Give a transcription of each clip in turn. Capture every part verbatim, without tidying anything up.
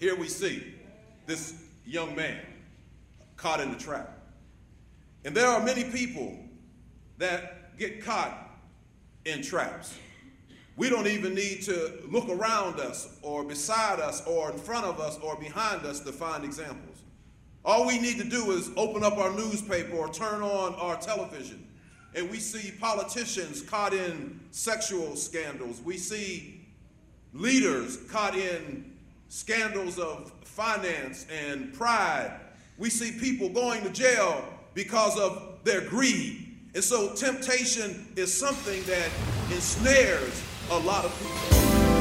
Here we see this young man caught in the trap. And there are many people that get caught in traps. We don't even need to look around us or beside us or in front of us or behind us to find examples. All we need to do is open up our newspaper or turn on our television, and we see politicians caught in sexual scandals. We see leaders caught in scandals of finance and pride. We see people going to jail because of their greed. And so temptation is something that ensnares a lot of people.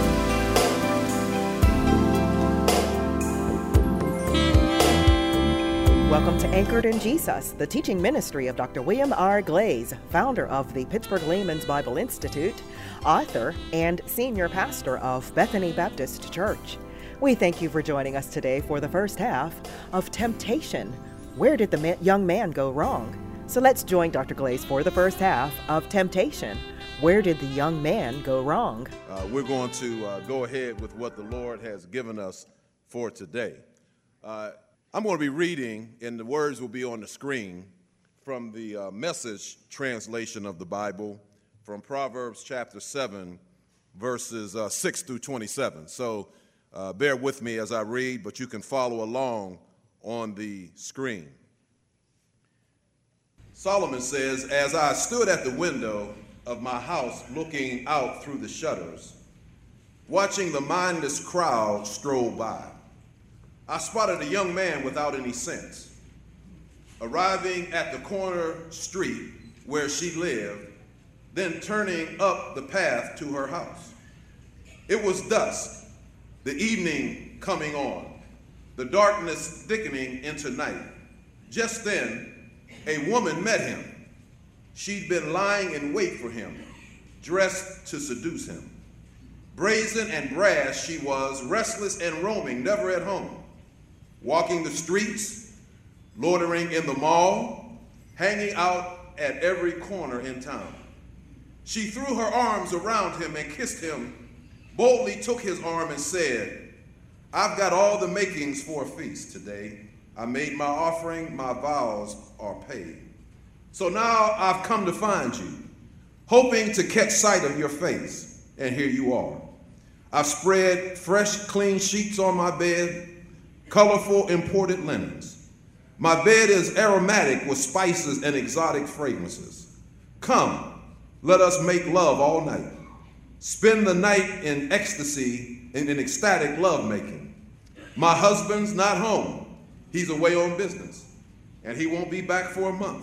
Welcome to Anchored in Jesus, the teaching ministry of Doctor William R. Glaze, founder of the Pittsburgh Layman's Bible Institute, author, and senior pastor of Bethany Baptist Church. We thank you for joining us today for the first half of Temptation. Where did the ma- young man go wrong? So let's join Doctor Glaze for the first half of Temptation. Where did the young man go wrong? Uh, we're going to uh, go ahead with what the Lord has given us for today. Uh, I'm going to be reading, and the words will be on the screen, from the uh, Message translation of the Bible, from Proverbs chapter seven, verses uh, six through twenty-seven. So uh, bear with me as I read, but you can follow along on the screen. Solomon says, "As I stood at the window of my house looking out through the shutters, watching the mindless crowd stroll by, I spotted a young man without any sense. Arriving at the corner street where she lived, then turning up the path to her house. It was dusk, the evening coming on, the darkness thickening into night. Just then, a woman met him. She'd been lying in wait for him, dressed to seduce him. Brazen and brash she was, restless and roaming, never at home. Walking the streets, loitering in the mall, hanging out at every corner in town. She threw her arms around him and kissed him, boldly took his arm and said, 'I've got all the makings for a feast today. I made my offering, my vows are paid. So now I've come to find you, hoping to catch sight of your face, and here you are. I've spread fresh, clean sheets on my bed, colorful imported linens. My bed is aromatic with spices and exotic fragrances. Come, let us make love all night. Spend the night in ecstasy, in, in ecstatic lovemaking. My husband's not home. He's away on business, and he won't be back for a month.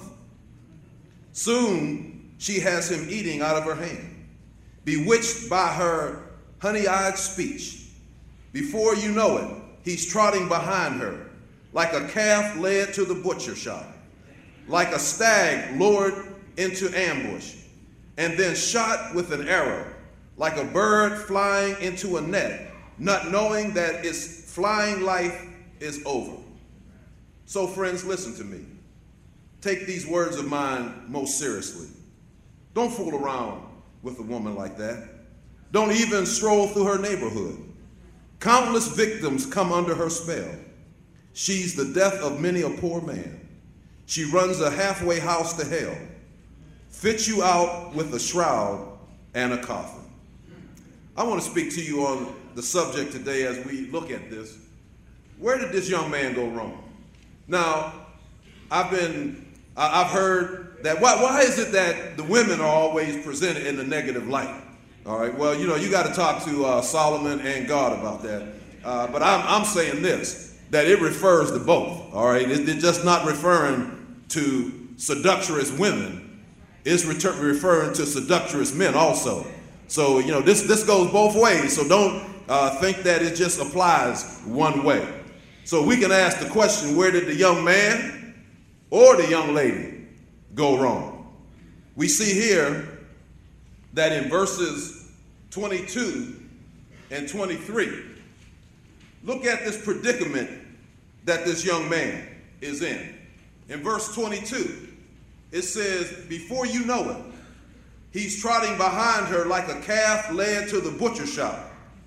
Soon she has him eating out of her hand, bewitched by her honey-eyed speech. Before you know it, he's trotting behind her, like a calf led to the butcher shop, like a stag lured into ambush, and then shot with an arrow, like a bird flying into a net, not knowing that its flying life is over. So friends, listen to me. Take these words of mine most seriously. Don't fool around with a woman like that. Don't even stroll through her neighborhood. Countless victims come under her spell. She's the death of many a poor man. She runs a halfway house to hell, fits you out with a shroud and a coffin." I want to speak to you on the subject today as we look at this. Where did this young man go wrong? Now, I've been, I've heard that, why, why is it that the women are always presented in the negative light? All right, well, you know, you got to talk to uh, Solomon and God about that. Uh, but I'm, I'm saying this, that it refers to both, all right? It, it's just not referring to seductress women. It's retur- referring to seductress men also. So, you know, this, this goes both ways, so don't uh, think that it just applies one way. So we can ask the question, where did the young man or the young lady go wrong? We see here that in verses twenty-two and twenty-three, look at this predicament that this young man is in. In verse twenty-two, it says, "Before you know it, he's trotting behind her like a calf led to the butcher shop,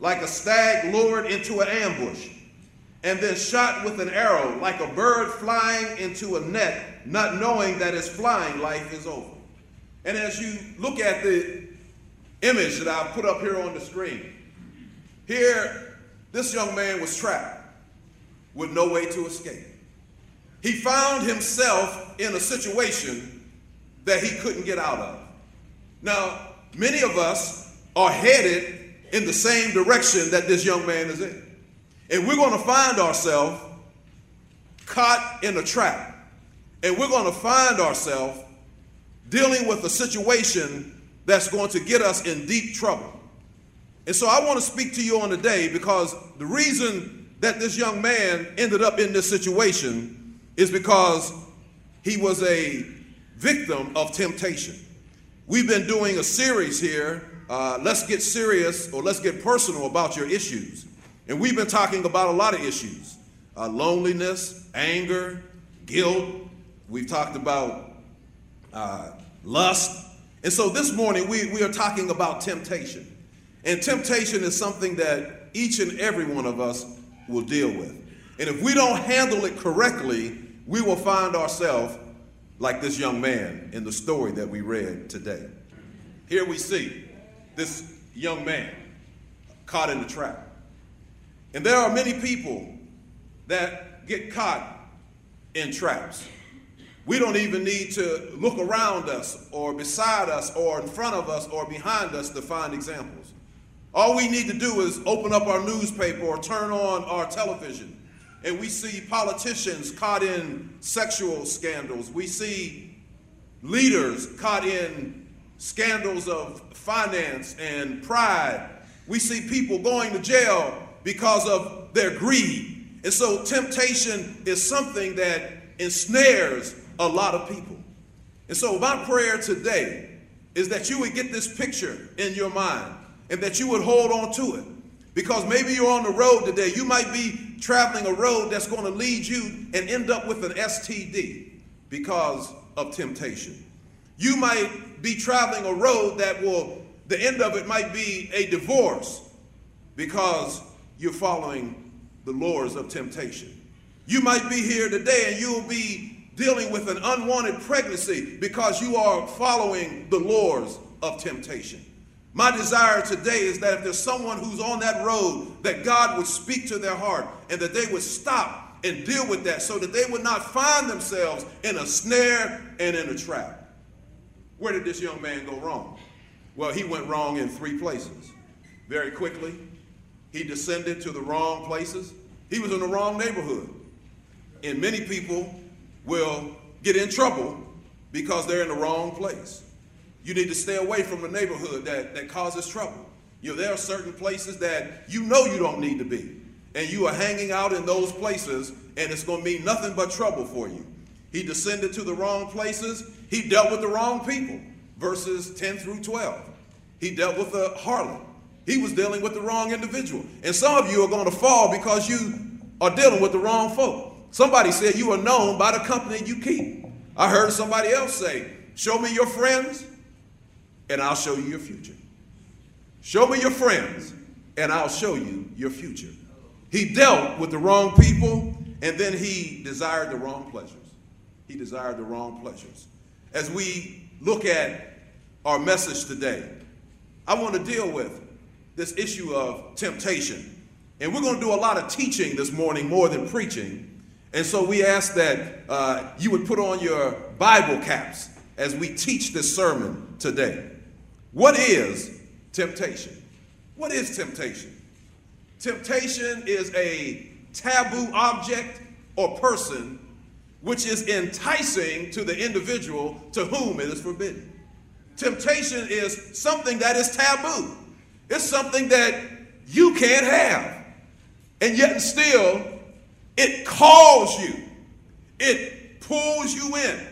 like a stag lured into an ambush, and then shot with an arrow, like a bird flying into a net, not knowing that its flying life is over. And as you look at the image that I've put up here on the screen, here, this young man was trapped with no way to escape. He found himself in a situation that he couldn't get out of. Now, many of us are headed in the same direction that this young man is in. And we're going to find ourselves caught in a trap. And we're going to find ourselves dealing with a situation that's going to get us in deep trouble. And so I want to speak to you on today because the reason that this young man ended up in this situation is because he was a victim of temptation. We've been doing a series here, uh, let's get serious or let's get personal about your issues. And we've been talking about a lot of issues, uh, loneliness, anger, guilt. We've talked about uh, lust. And so this morning we, we are talking about temptation. And temptation is something that each and every one of us will deal with. And if we don't handle it correctly, we will find ourselves like this young man in the story that we read today. Here we see this young man caught in the trap. And there are many people that get caught in traps. We don't even need to look around us or beside us or in front of us or behind us to find examples. All we need to do is open up our newspaper or turn on our television, and we see politicians caught in sexual scandals. We see leaders caught in scandals of finance and pride. We see people going to jail because of their greed. And so temptation is something that ensnares a lot of people. And so my prayer today is that you would get this picture in your mind and that you would hold on to it. Because maybe you're on the road today. You might be traveling a road that's going to lead you and end up with an S T D because of temptation. You might be traveling a road that will, the end of it might be a divorce because you're following the lures of temptation. You might be here today and you'll be dealing with an unwanted pregnancy because you are following the lures of temptation. My desire today is that if there's someone who's on that road, that God would speak to their heart and that they would stop and deal with that so that they would not find themselves in a snare and in a trap. Where did this young man go wrong? Well, he went wrong in three places. Very quickly, he descended to the wrong places. He was in the wrong neighborhood. And many people will get in trouble because they're in the wrong place. You need to stay away from the neighborhood that, that causes trouble. You know, there are certain places that you know you don't need to be. And you are hanging out in those places, and it's going to mean nothing but trouble for you. He descended to the wrong places. He dealt with the wrong people. Verses ten through twelve. He dealt with a harlot. He was dealing with the wrong individual. And some of you are going to fall because you are dealing with the wrong folk. Somebody said you are known by the company you keep. I heard somebody else say, show me your friends, and I'll show you your future. Show me your friends, and I'll show you your future. He dealt with the wrong people, and then he desired the wrong pleasures. He desired the wrong pleasures. As we look at our message today, I want to deal with this issue of temptation. And we're going to do a lot of teaching this morning more than preaching. And so we ask that uh, you would put on your Bible caps as we teach this sermon today. What is temptation? What is temptation? Temptation is a taboo object or person which is enticing to the individual to whom it is forbidden. Temptation is something that is taboo. It's something that you can't have. And yet and still, it calls you. It pulls you in.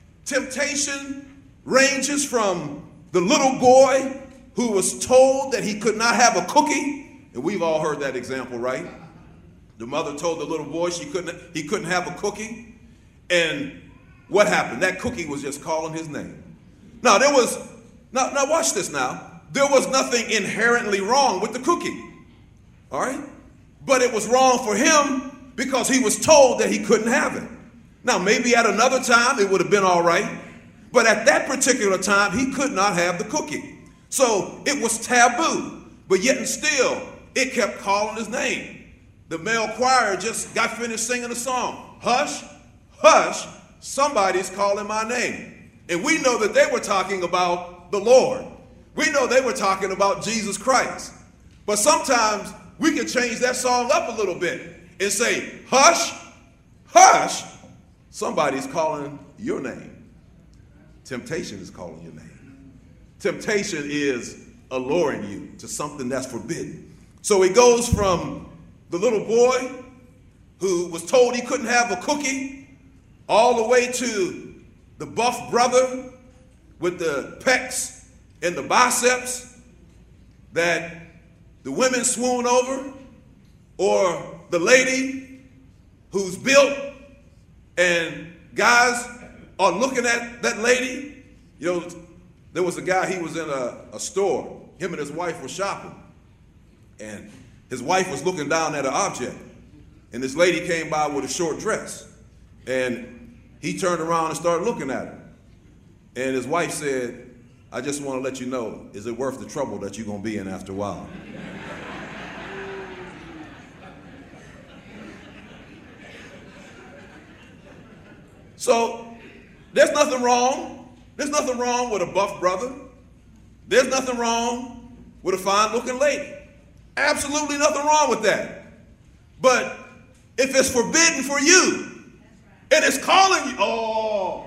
Temptation ranges from the little boy who was told that he could not have a cookie. And we've all heard that example, right? The mother told the little boy she couldn't, he couldn't have a cookie. And what happened? That cookie was just calling his name. Now, there was, now, now watch this now. There was nothing inherently wrong with the cookie. All right? But it was wrong for him because he was told that he couldn't have it. Now, maybe at another time it would have been all right, but at that particular time he could not have the cookie. So it was taboo, but yet and still it kept calling his name. The male choir just got finished singing a song. Hush, hush, somebody's calling my name. And we know that they were talking about the Lord. We know they were talking about Jesus Christ. But sometimes we can change that song up a little bit and say, hush, hush, somebody's calling your name. Temptation is calling your name. Temptation is alluring you to something that's forbidden. So it goes from the little boy who was told he couldn't have a cookie all the way to the buff brother with the pecs and the biceps that the women swoon over, or the lady who's built and guys are looking at that lady. You know, there was a guy, he was in a, a store. Him and his wife were shopping. And his wife was looking down at an object. And this lady came by with a short dress. And he turned around and started looking at her. And his wife said, I just want to let you know, is it worth the trouble that you're going to be in after a while? So there's nothing wrong. There's nothing wrong with a buff brother. There's nothing wrong with a fine-looking lady. Absolutely nothing wrong with that. But if it's forbidden for you and it's calling you, oh,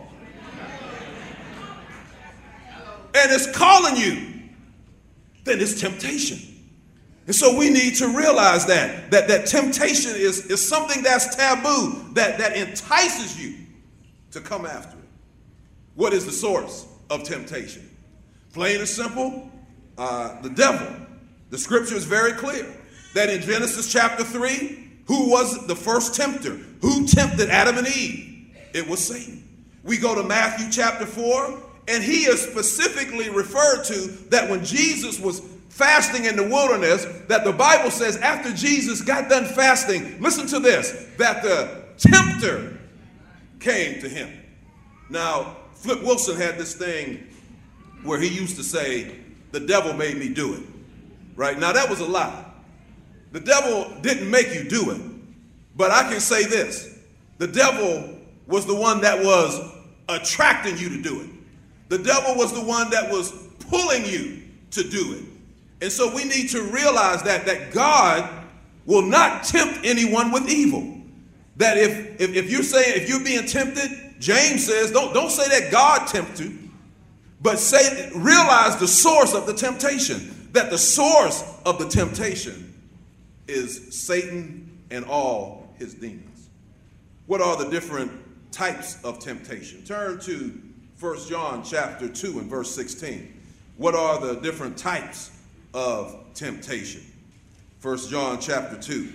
and it's calling you, then it's temptation. And so we need to realize that, that, that temptation is, is something that's taboo, that, that entices you to come after it. What is the source of temptation? Plain and simple, uh, the devil. The scripture is very clear that in Genesis chapter three, who was the first tempter? Who tempted Adam and Eve? It was Satan. We go to Matthew chapter four, and he is specifically referred to that when Jesus was fasting in the wilderness, that the Bible says after Jesus got done fasting, listen to this, that the tempter came to him. Now, Flip Wilson had this thing where he used to say, the devil made me do it. Right? Now, that was a lie. The devil didn't make you do it. But I can say this. The devil was the one that was attracting you to do it. The devil was the one that was pulling you to do it. And so we need to realize that, that God will not tempt anyone with evil. That if, if, if you're saying, if you're being tempted, James says, don't, don't say that God tempts you, but say, realize the source of the temptation. That the source of the temptation is Satan and all his demons. What are the different types of temptation? Turn to First John chapter two and verse sixteen. What are the different types of temptation? First John chapter two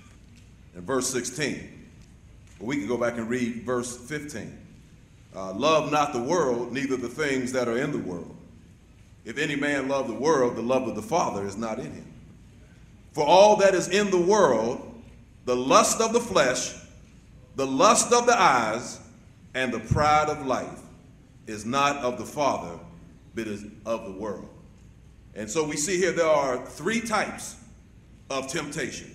and verse sixteen. Well, we can go back and read verse fifteen. Uh, Love not the world, neither the things that are in the world. If any man love the world, the love of the Father is not in him. For all that is in the world, the lust of the flesh, the lust of the eyes, and the pride of life is not of the Father, but is of the world. And so we see here there are three types of temptation.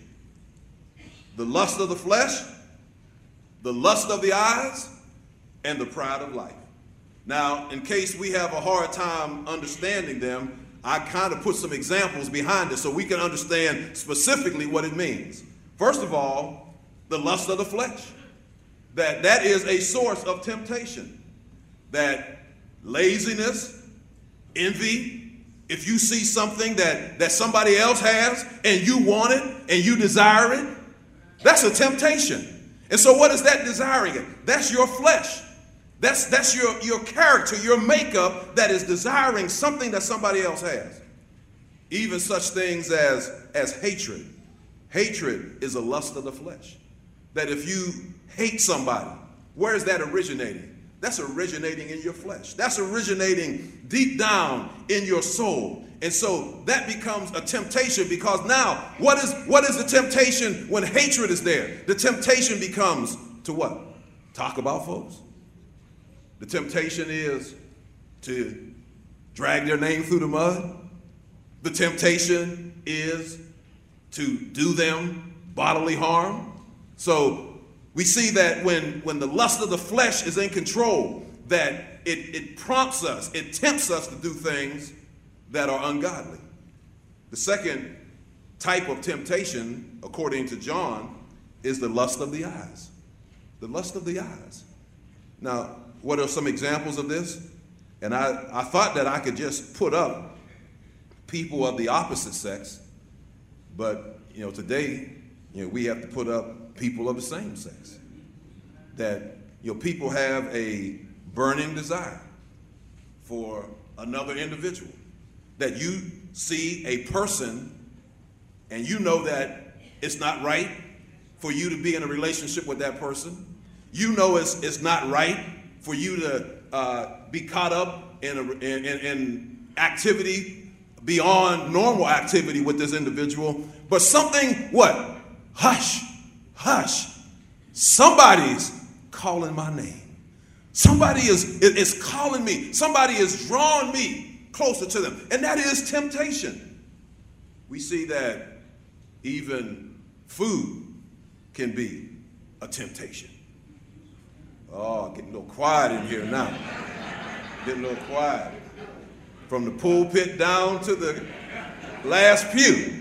The lust of the flesh, the lust of the eyes, and the pride of life. Now, in case we have a hard time understanding them, I kind of put some examples behind it so we can understand specifically what it means. First of all, the lust of the flesh. That that is a source of temptation. That laziness, envy, if you see something that, that somebody else has and you want it and you desire it, that's a temptation. And so what is that desiring it? That's your flesh. That's, that's your, your character, your makeup that is desiring something that somebody else has. Even such things as, as hatred. Hatred is a lust of the flesh. That if you hate somebody, where is that originating? That's originating in your flesh. That's originating deep down in your soul. And so that becomes a temptation, because now what is what is the temptation when hatred is there? The temptation becomes to what? Talk about folks. The temptation is to drag their name through the mud. The temptation is to do them bodily harm. So we see that when, when the lust of the flesh is in control, that it, it prompts us, it tempts us to do things that are ungodly. The second type of temptation, according to John, is the lust of the eyes. The lust of the eyes. Now, what are some examples of this? And I, I thought that I could just put up people of the opposite sex, but you know, today, you know, we have to put up people of the same sex. That, you know, people have a burning desire for another individual. That you see a person and you know that it's not right for you to be in a relationship with that person. You know it's it's not right for you to uh, be caught up in, a, in, in, in activity beyond normal activity with this individual. But something, what? Hush, hush. Somebody's calling my name. Somebody is, is calling me. Somebody is drawing me closer to them. And that is temptation. We see that even food can be a temptation. Oh, getting a little quiet in here now. Getting a little quiet. From the pulpit down to the last pew.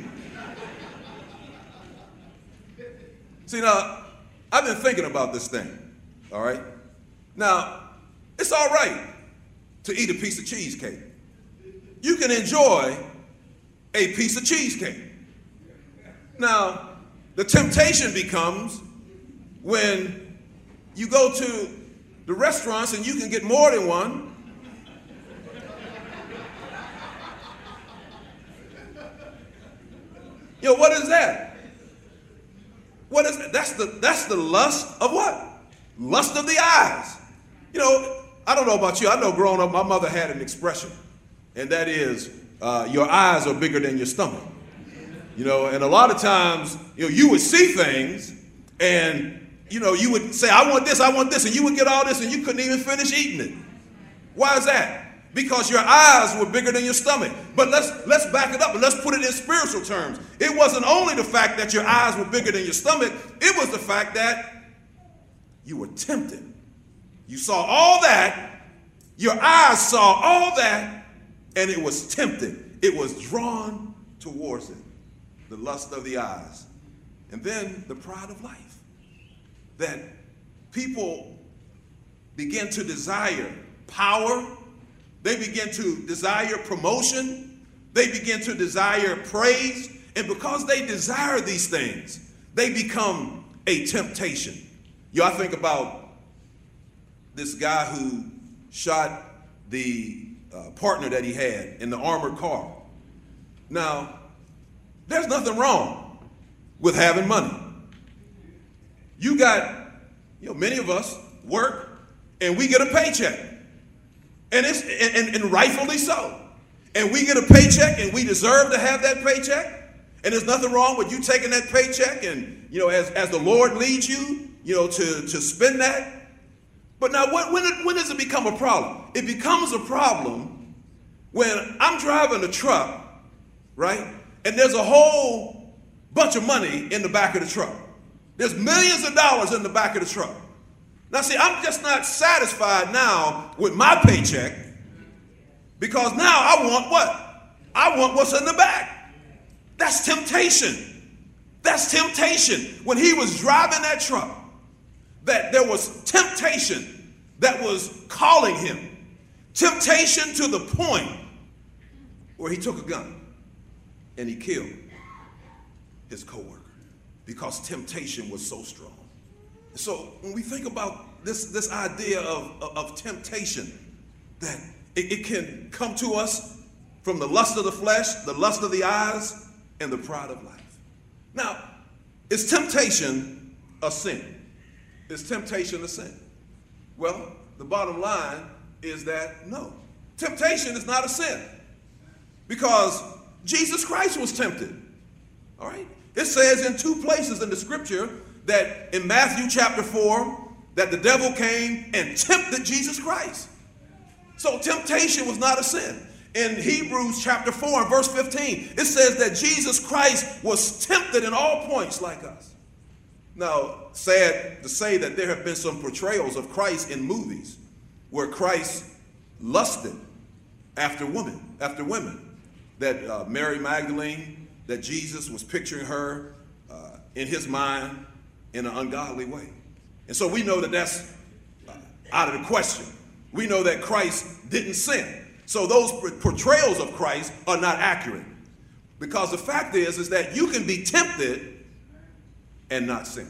See, now, I've been thinking about this thing, all right? Now, it's all right to eat a piece of cheesecake. You can enjoy a piece of cheesecake. Now, the temptation becomes when you go to the restaurants and you can get more than one. You know, what is that? What is that? That's the, that's the lust of what? Lust of the eyes. You know, I don't know about you. I know growing up, my mother had an expression, and that is, uh, your eyes are bigger than your stomach. You know, and a lot of times, you know, you would see things, and, you know, you would say, I want this, I want this, and you would get all this, and you couldn't even finish eating it. Why is that? Because your eyes were bigger than your stomach. But let's let's back it up and let's put it in spiritual terms. It wasn't only the fact that your eyes were bigger than your stomach, it was the fact that you were tempted. You saw all that, your eyes saw all that, and it was tempted. It was drawn towards it. The lust of the eyes. And then the pride of life. That people begin to desire power. They begin to desire promotion. They begin to desire praise. And because they desire these things, they become a temptation. You know, I think about this guy who shot the uh, partner that he had in the armored car. Now, there's nothing wrong with having money. You got, you know, many of us work and we get a paycheck. And it's and, and rightfully so. And we get a paycheck and we deserve to have that paycheck. And there's nothing wrong with you taking that paycheck and, you know, as, as the Lord leads you, you know, to, to spend that. But now when, when, it, when does it become a problem? It becomes a problem when I'm driving a truck, right? And there's a whole bunch of money in the back of the truck. There's millions of dollars in the back of the truck. Now, see, I'm just not satisfied now with my paycheck because now I want what? I want what's in the back. That's temptation. That's temptation. When he was driving that truck, that there was temptation that was calling him. Temptation to the point where he took a gun and he killed his coworker because temptation was so strong. So when we think about this, this idea of, of, of temptation, that it, it can come to us from the lust of the flesh, the lust of the eyes, and the pride of life. Now, is temptation a sin? Is temptation a sin? Well, the bottom line is that no, temptation is not a sin, because Jesus Christ was tempted. All right? It says in two places in the scripture that in Matthew chapter four, that the devil came and tempted Jesus Christ. So temptation was not a sin. In Hebrews chapter four and verse fifteen, it says that Jesus Christ was tempted in all points like us. Now, sad to say that there have been some portrayals of Christ in movies where Christ lusted after women, after women. That uh, Mary Magdalene, that Jesus was picturing her uh, in his mind in an ungodly way. And so we know that that's uh, out of the question. We know that Christ didn't sin. So those portrayals of Christ are not accurate. Because the fact is, is that you can be tempted and not sin.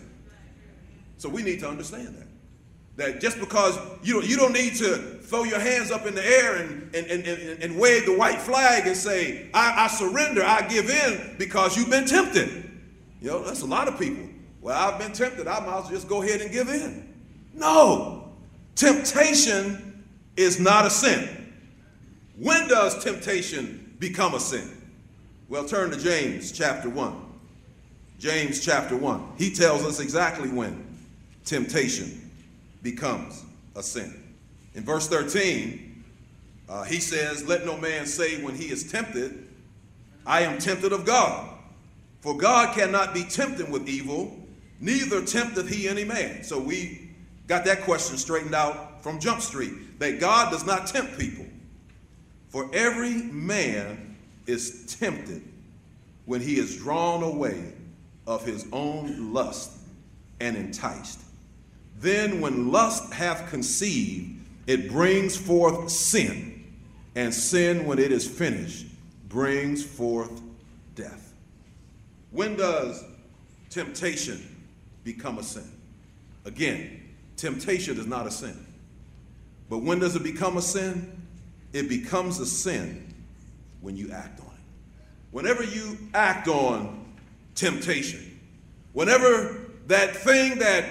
So we need to understand that. That just because you don't, you don't need to throw your hands up in the air and, and, and, and, and wave the white flag and say, I, I surrender, I give in, because you've been tempted. You know, that's a lot of people. Well, I've been tempted, I might as well just go ahead and give in. No, temptation is not a sin. When does temptation become a sin? Well, turn to James chapter one. James chapter one. He tells us exactly when temptation becomes a sin. In verse thirteen, uh, he says, let no man say when he is tempted, I am tempted of God. For God cannot be tempted with evil, neither tempteth he any man. So we got that question straightened out from Jump Street, that God does not tempt people. For every man is tempted when he is drawn away of his own lust and enticed. Then when lust hath conceived, it brings forth sin, and sin, when it is finished, brings forth death. When does temptation become a sin? Again, temptation is not a sin. But when does it become a sin? It becomes a sin when you act on it. Whenever you act on temptation, whenever that thing that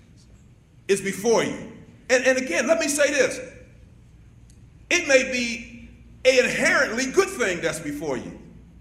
is before you, and, and again, let me say this, it may be an inherently good thing that's before you.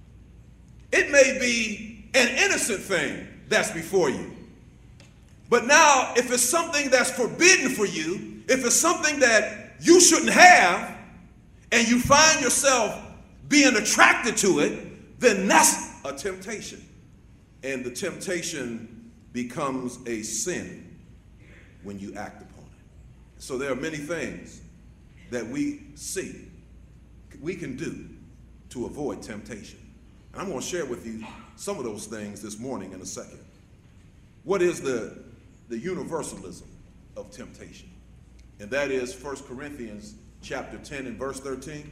It may be an innocent thing that's before you. But now, if it's something that's forbidden for you, if it's something that you shouldn't have, and you find yourself being attracted to it, then that's a temptation. And the temptation becomes a sin when you act upon it. So there are many things that we see, we can do to avoid temptation. And I'm going to share with you some of those things this morning in a second. What is the, the universalism of temptation? And that is First Corinthians chapter ten and verse thirteen.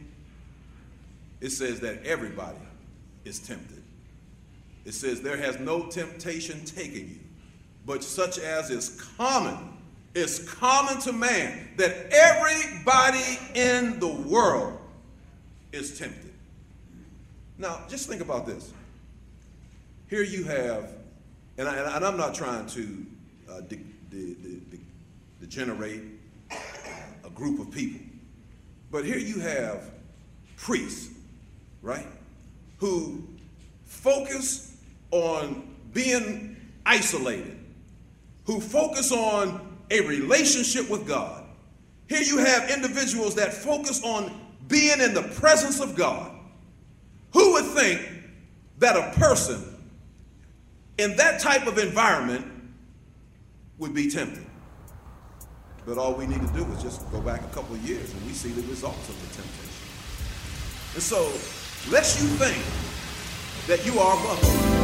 It says that everybody is tempted. It says there has no temptation taken you, but such as is common, is common to man, that everybody in the world is tempted. Now, just think about this. Here you have, and, I, and I'm not trying to uh, de- de- de- de- degenerate a group of people, but here you have priests, right, who focus on being isolated, who focus on a relationship with God. Here you have individuals that focus on being in the presence of God. Who would think that a person in that type of environment would be tempted? But all we need to do is just go back a couple of years and we see the results of the temptation. And so, lest you think that you are above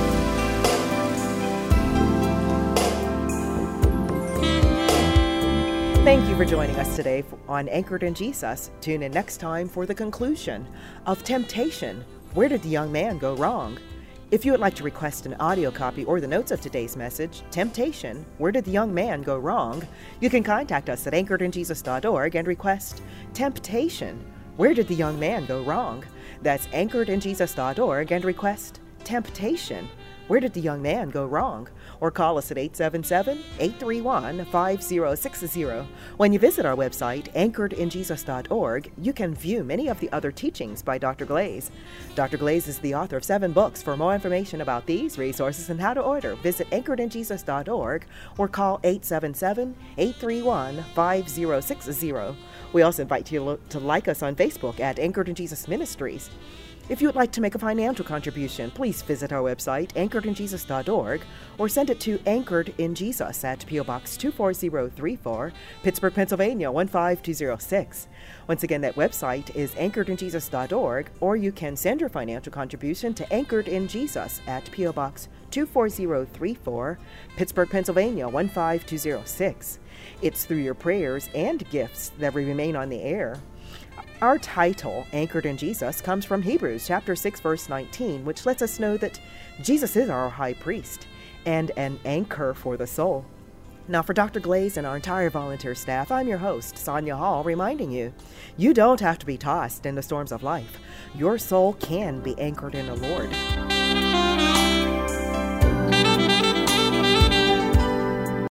it. Thank you for joining us today on Anchored in Jesus. Tune in next time for the conclusion of Temptation. Where did the young man go wrong? If you would like to request an audio copy or the notes of today's message, Temptation, Where Did the Young Man Go Wrong?, you can contact us at anchored in jesus dot org and request Temptation, Where Did the Young Man Go Wrong? That's anchored in jesus dot org and request Temptation, Where did the young man go wrong? Or call us at eight seven seven, eight three one, five zero six zero. When you visit our website, anchored in jesus dot org, you can view many of the other teachings by Doctor Glaze. Doctor Glaze is the author of seven books. For more information about these resources and how to order, visit anchored in jesus dot org or call eight seven seven, eight three one, five zero six zero. We also invite you to like us on Facebook at Anchored in Jesus Ministries. If you would like to make a financial contribution, please visit our website, anchored in jesus dot org, or send it to Anchored in Jesus at P O Box two four zero three four, Pittsburgh, Pennsylvania one five two zero six. Once again, that website is anchored in jesus dot org, or you can send your financial contribution to Anchored in Jesus at P O Box two four zero three four, Pittsburgh, Pennsylvania one five two zero six. It's through your prayers and gifts that we remain on the air. Our title, Anchored in Jesus, comes from Hebrews chapter six, verse nineteen, which lets us know that Jesus is our high priest and an anchor for the soul. Now, for Doctor Glaze and our entire volunteer staff, I'm your host, Sonia Hall, reminding you, you don't have to be tossed in the storms of life. Your soul can be anchored in the Lord.